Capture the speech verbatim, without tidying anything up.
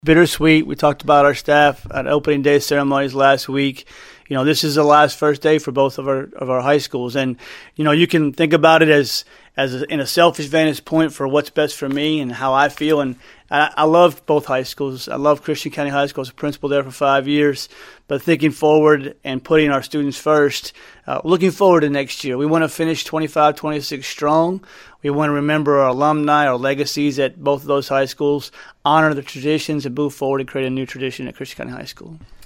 Bittersweet. We talked about our staff at opening day ceremonies last week. You know, this is the last first day for both of our of our high schools, and you know, you can think about it as as a, in a selfish vantage point for what's best for me and how I feel. And I, I love both high schools. I love Christian County High School. I was a principal there for five years. But thinking forward and putting our students first, uh, looking forward to next year, we want to finish twenty-five twenty-six strong. We want to remember our alumni, our legacies at both of those high schools, honor the traditions, and move forward and create a new tradition at Christian County High School.